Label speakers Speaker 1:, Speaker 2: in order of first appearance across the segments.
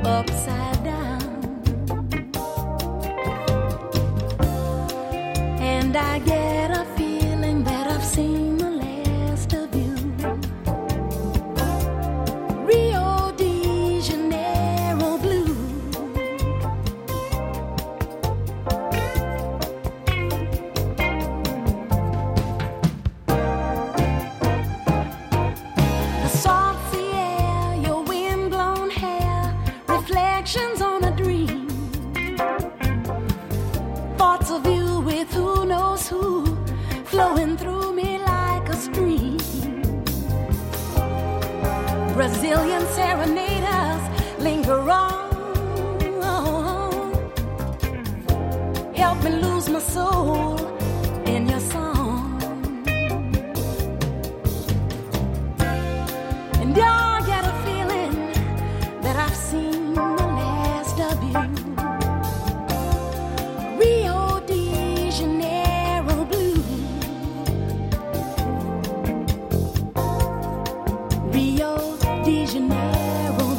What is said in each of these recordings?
Speaker 1: upside down. And I get a feeling that I've seen the last of you. Rio de Janeiro blue. The soft sea air, your wind-blown hair, reflections on a dream. Thoughts of you with who knows who, flowing through me like a stream. Brazilian serenaders linger on. Help me lose my soul in your song. And I get a feeling that I've seen the last of you. Rio de Janeiro blue. Rio de Janeiro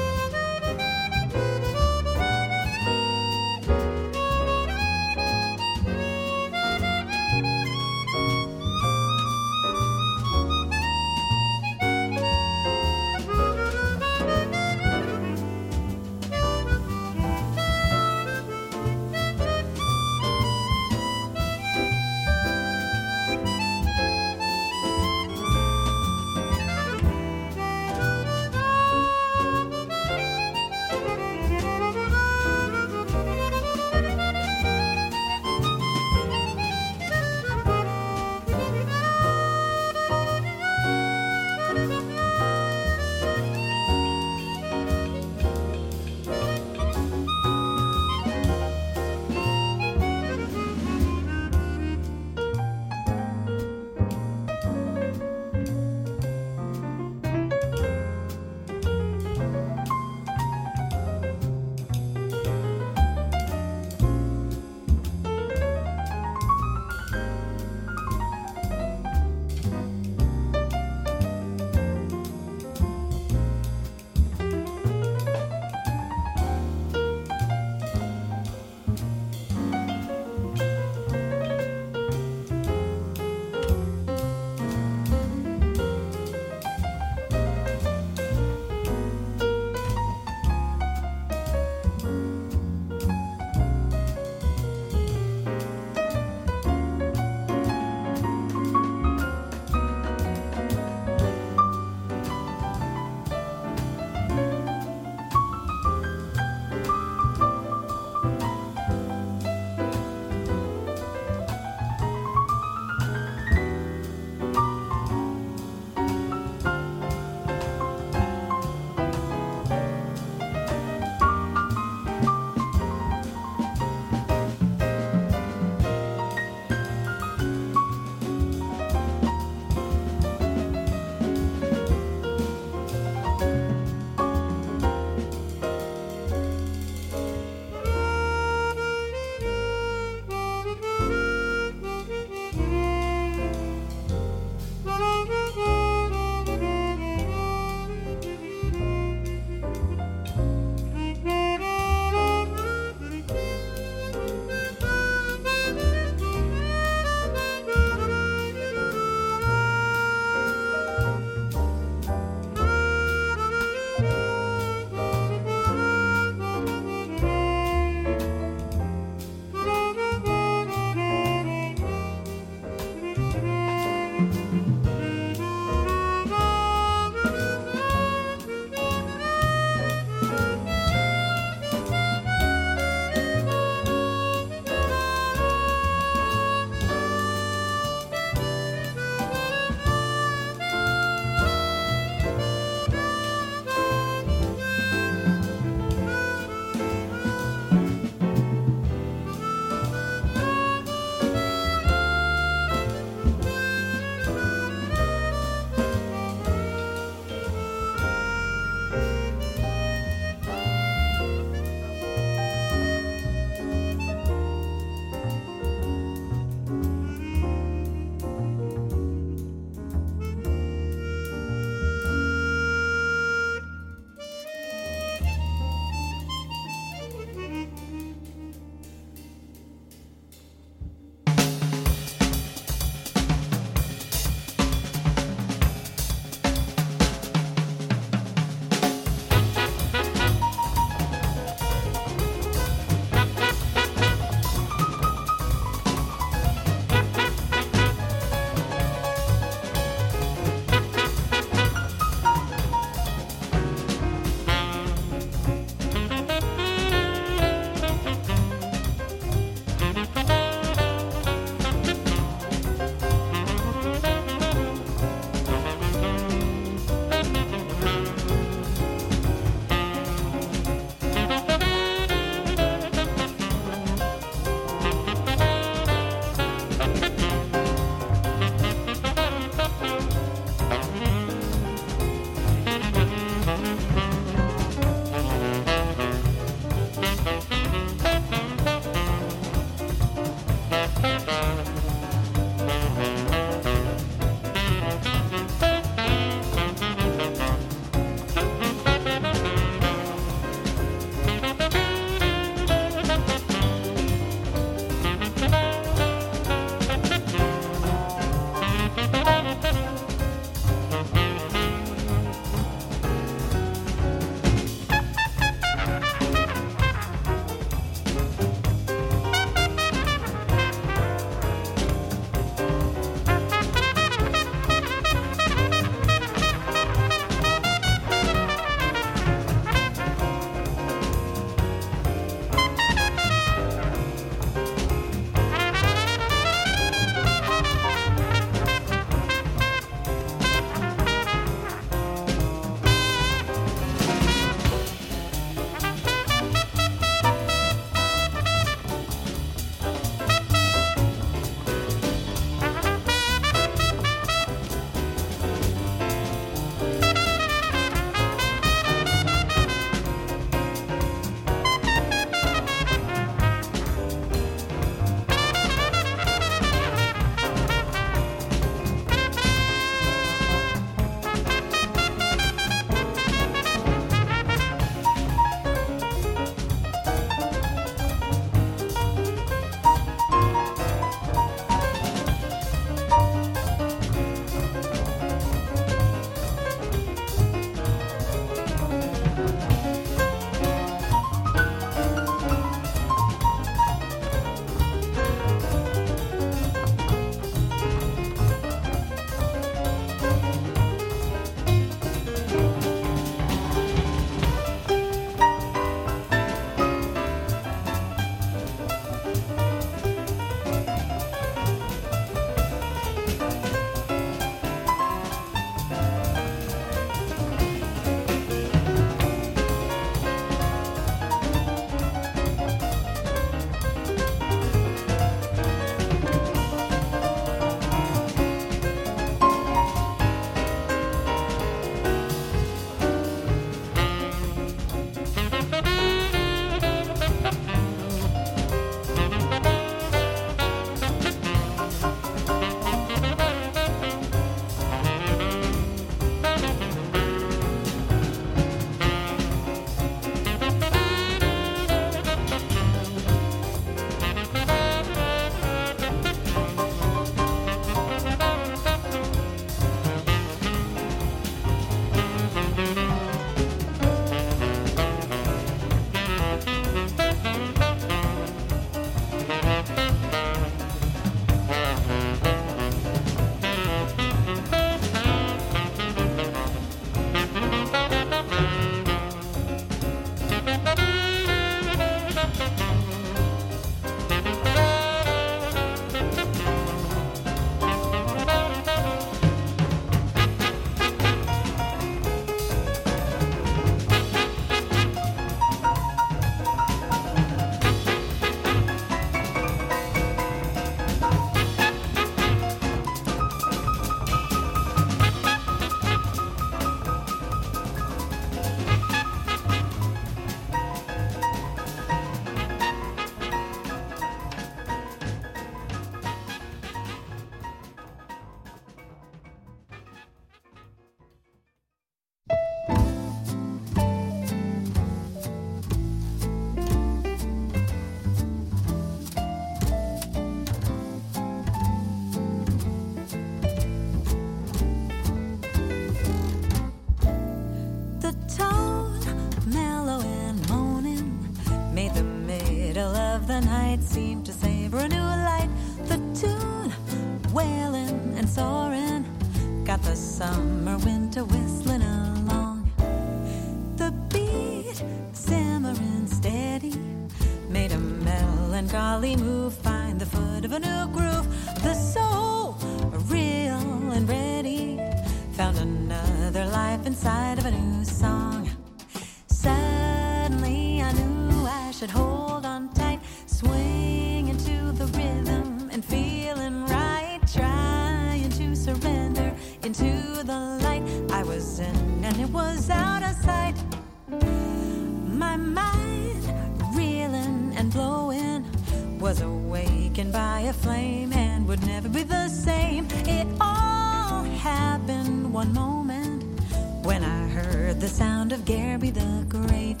Speaker 1: the night seemed to savor a new light. The tune, wailing and soaring, got the summer winter whistling along. The beat, simmering steady, made a melancholy move, find the foot of a new groove. The soul, real and ready, found another life inside of a new song. Suddenly I knew I should hold on tight, swing into the rhythm and feeling right, trying to surrender into the light I was in, and it was out of sight. My mind, reeling and blowing, was awakened by a flame and would never be the same. It all happened one moment when I heard the sound of Garby the Great.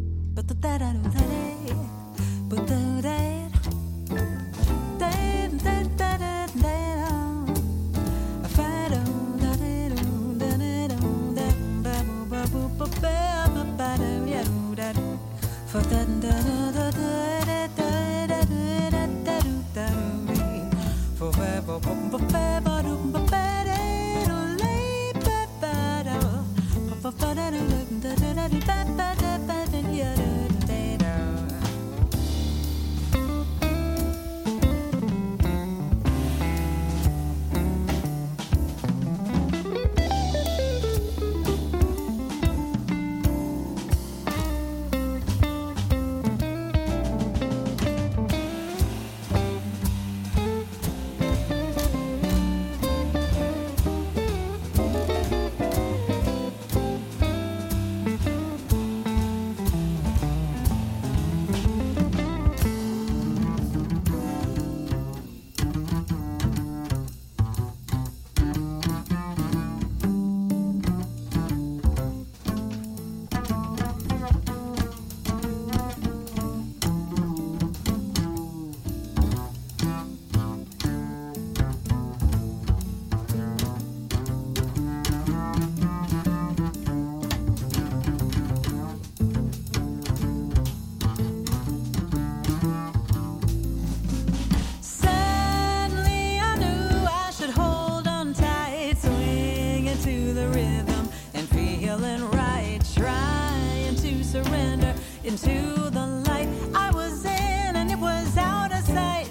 Speaker 1: Into the light I was in, and it was out of sight.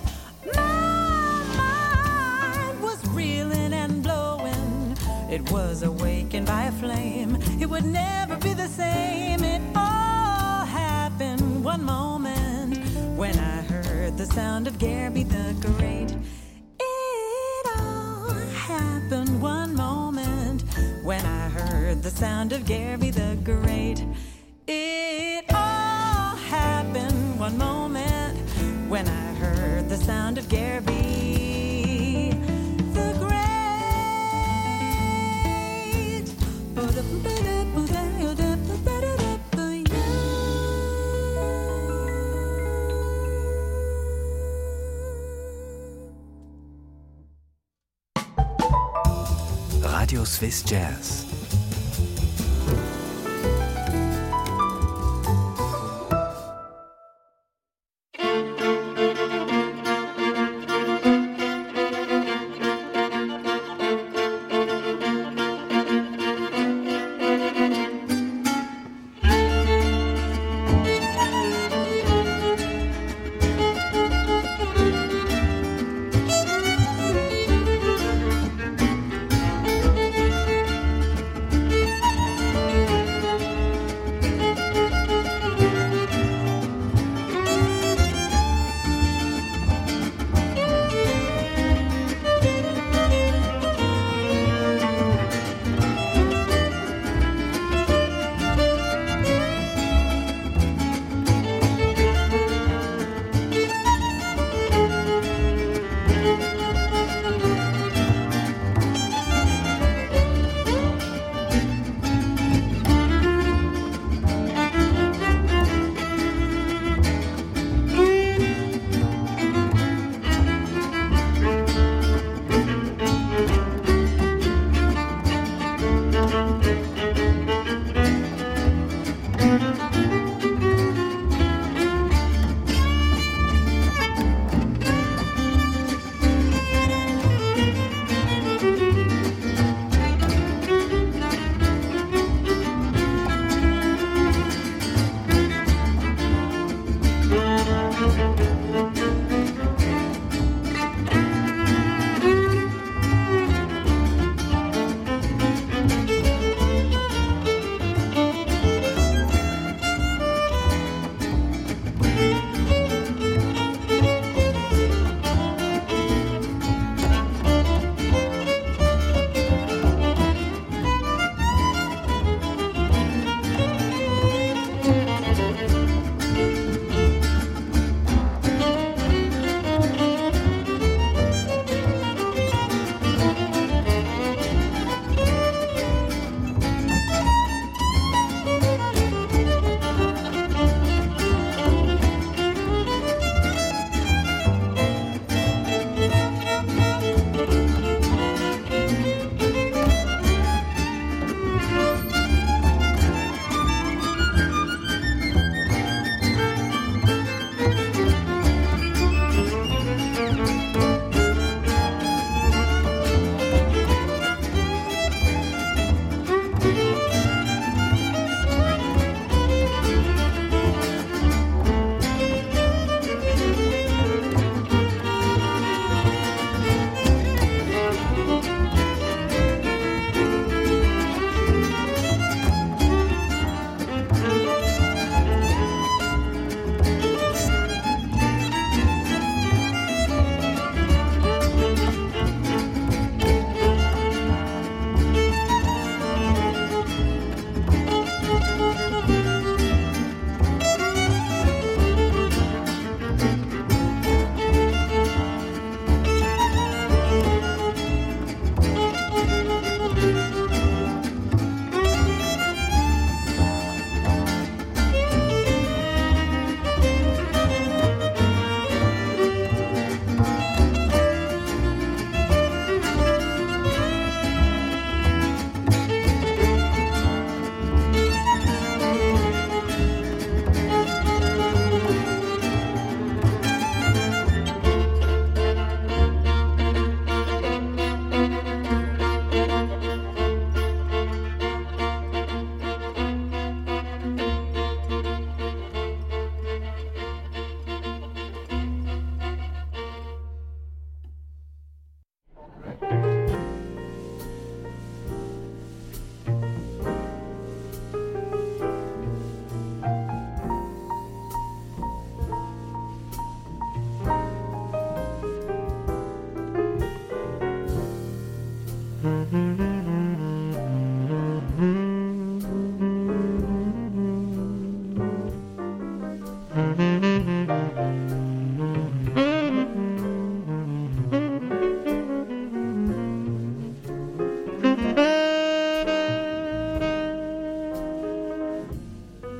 Speaker 1: My mind was reeling and blowing. It was awakened by a flame. It would never be the same. It all happened one moment when I heard the sound of Garby the Great. It all happened one moment when I heard the sound of Garby the Great. It all happened one moment when I heard the sound of Garby the Great.
Speaker 2: Radio Swiss Jazz.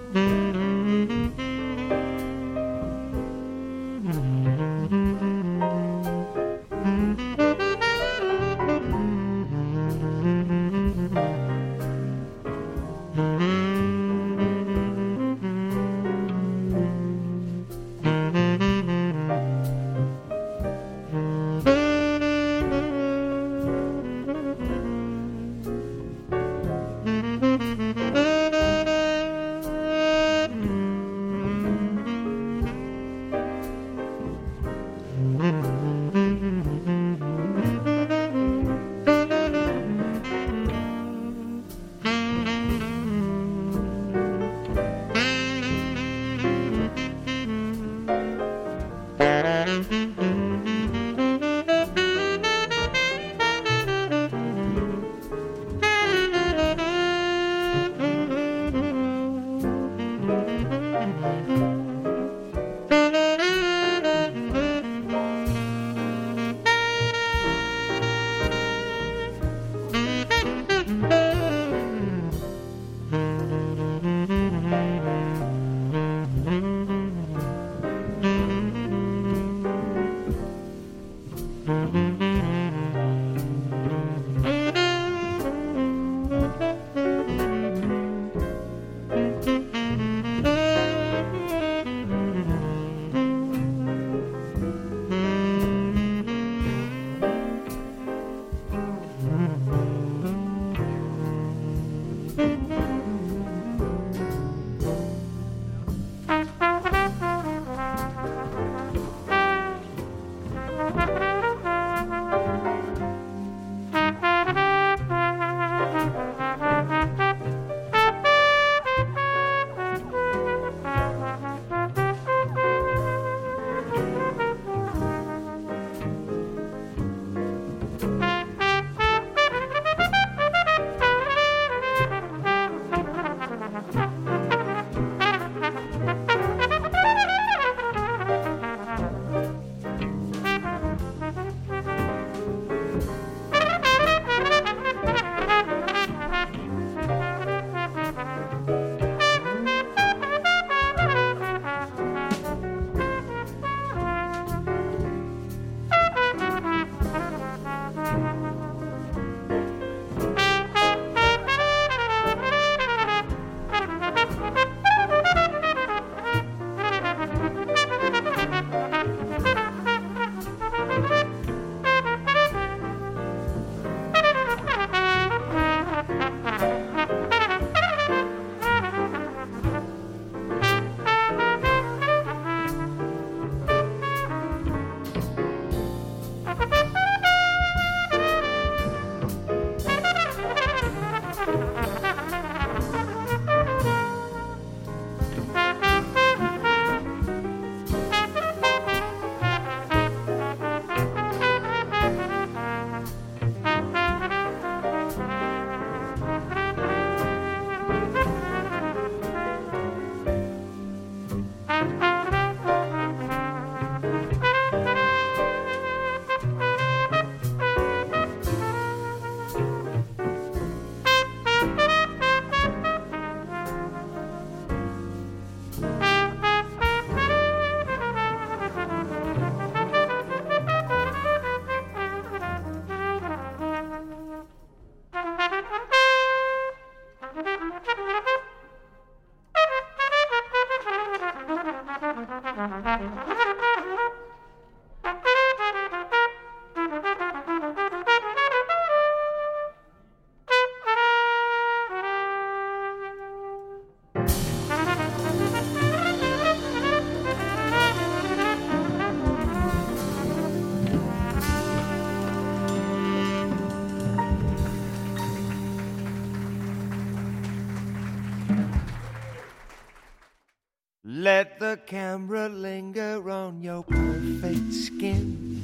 Speaker 3: Let the camera linger on your perfect skin,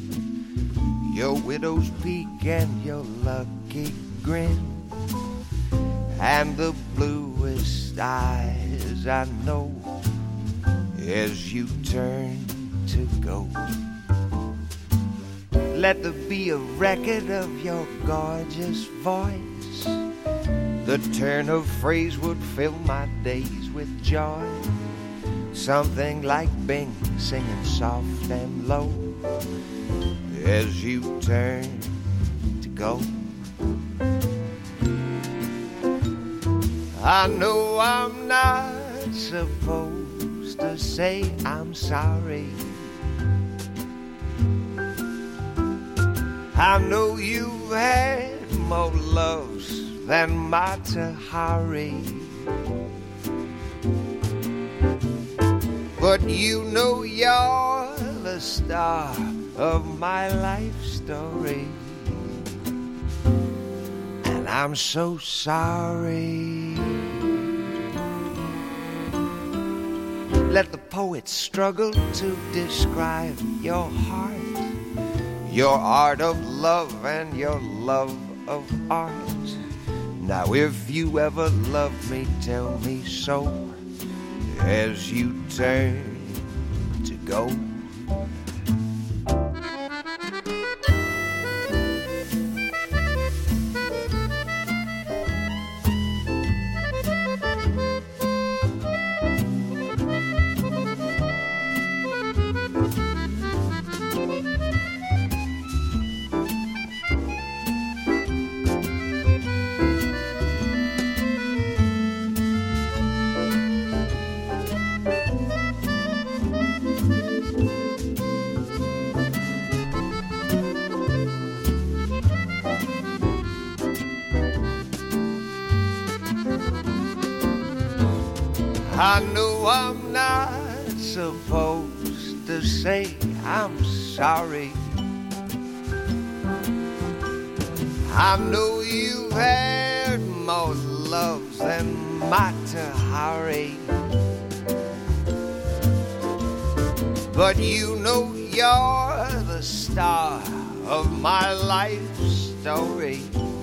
Speaker 3: your widow's peak and your lucky grin, and the bluest eyes I know as you turn to go. Let there be a record of your gorgeous voice, The turn of phrase would fill my days with joy. Something like Bing singing soft and low as you turn to go. I know I'm not supposed to say I'm sorry. I know you've had more loves than Mata Hari, but you know you're the star of my life story, and I'm so sorry. Let the poet struggle to describe your heart, your art of love and your love of art. Now if you ever love me, tell me so as you turn to go. I know I'm not supposed to say I'm sorry. I know you've had more loves than Mata Hari, but you know you're the star of my life story,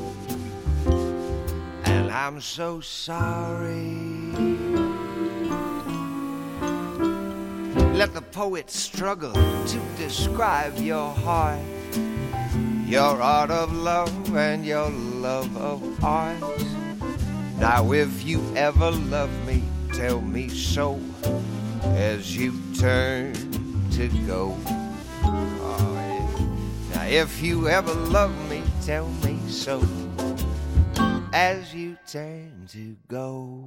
Speaker 3: and I'm so sorry. Let the poet struggle to describe your heart, your art of love and your love of art. Now if you ever love me, tell me so as you turn to go. Oh, yeah. Now if you ever love me, tell me so as you turn to go.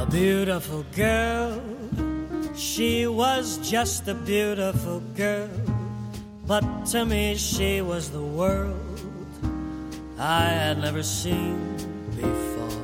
Speaker 4: A beautiful girl, she was just a beautiful girl, but to me she was the world I had never seen before.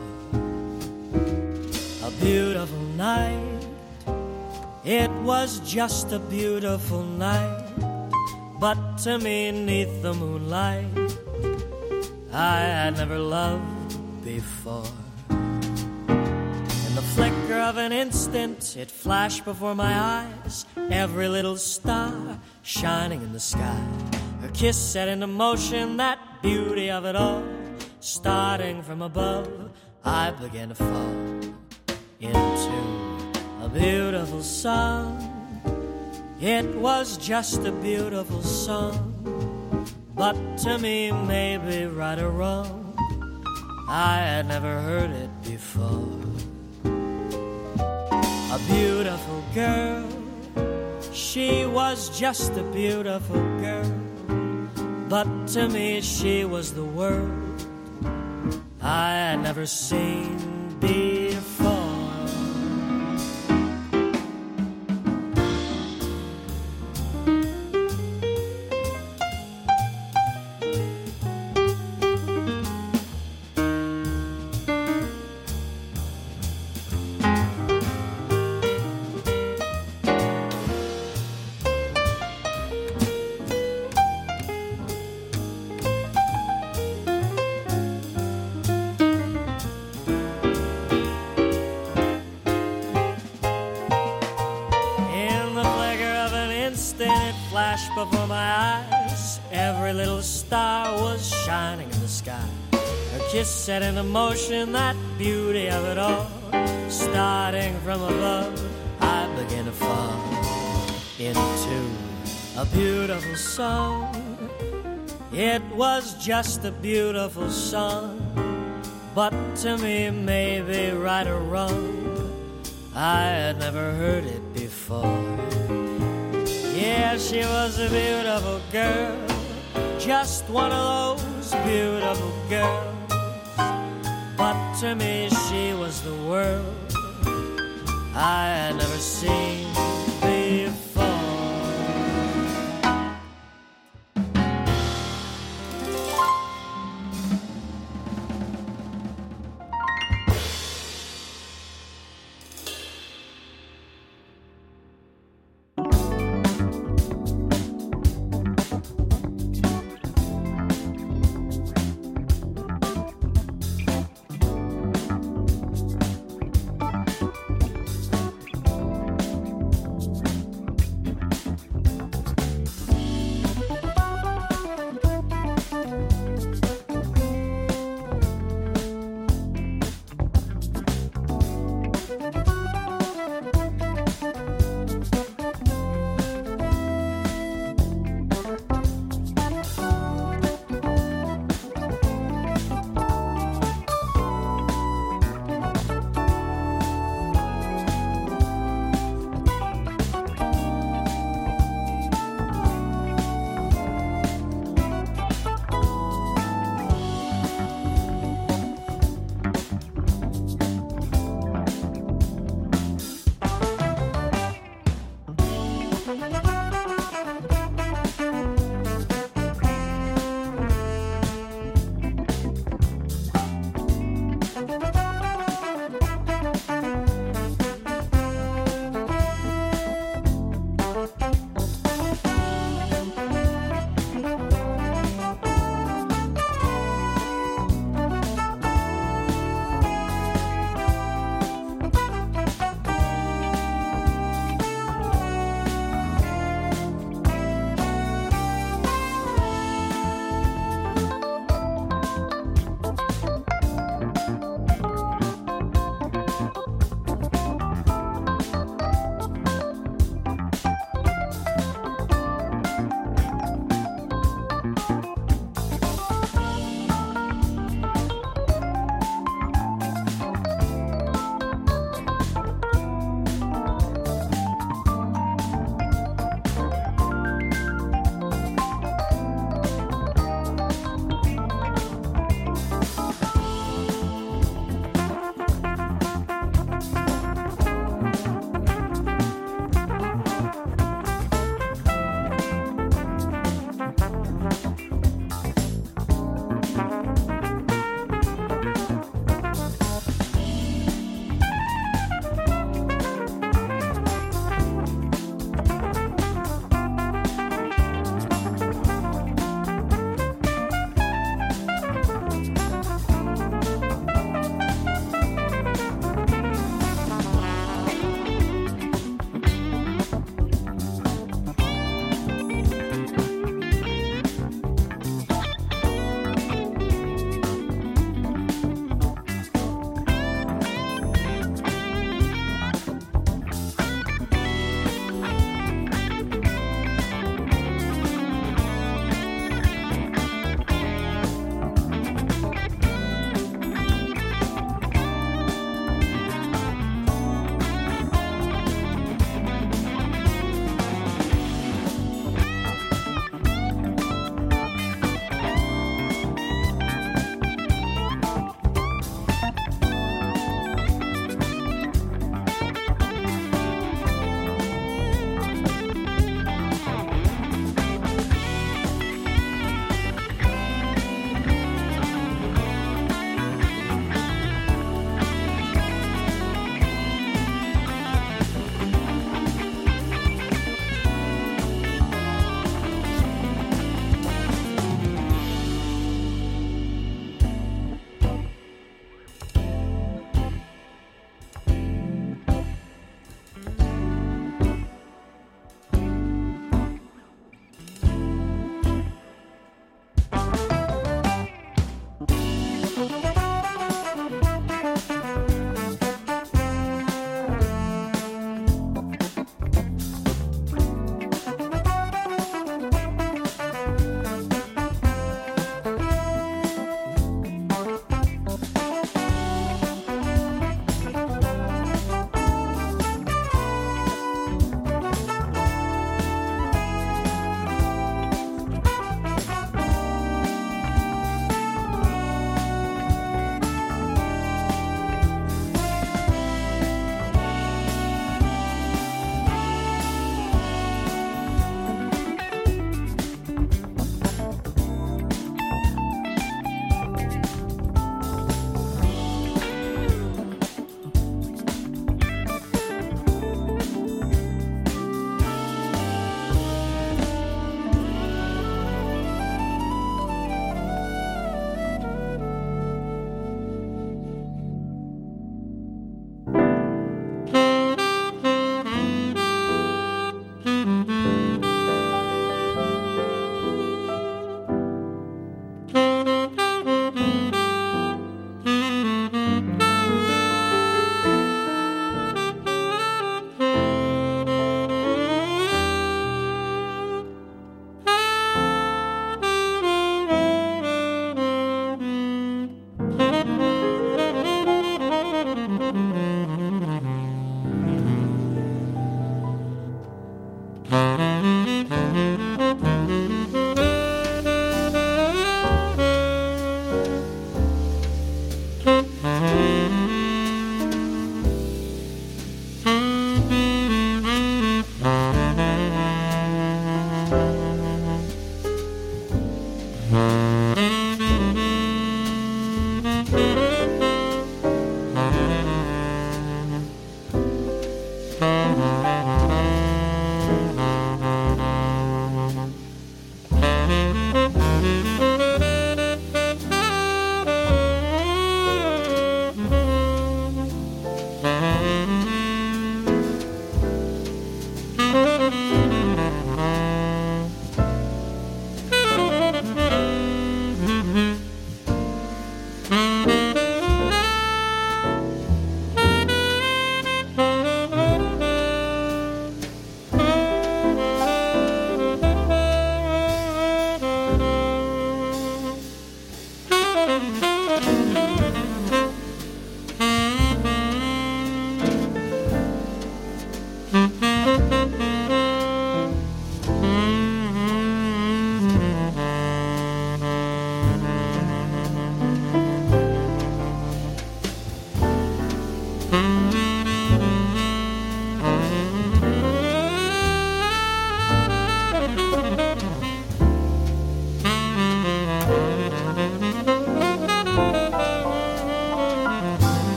Speaker 4: A beautiful night, it was just a beautiful night, but to me 'neath the moonlight I had never loved before. In the flicker of an instant, it flashed before my eyes, every little star shining in the sky. Her kiss set into motion that beauty of it all. Starting from above, I began to fall into a beautiful song. It was just a beautiful song, but to me, maybe right or wrong, I had never heard it before. A beautiful girl, she was just a beautiful girl, but to me she was the world I had never seen before. Before my eyes, every little star was shining in the sky. Her kiss set into motion that beauty of it all. Starting from above, I began to fall into a beautiful song. It was just a beautiful song, but to me, maybe right or wrong, I had never heard it before. Yeah, she was a beautiful girl, just one of those beautiful girls, but to me she was the world I had never seen before.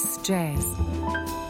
Speaker 5: Swiss Jazz.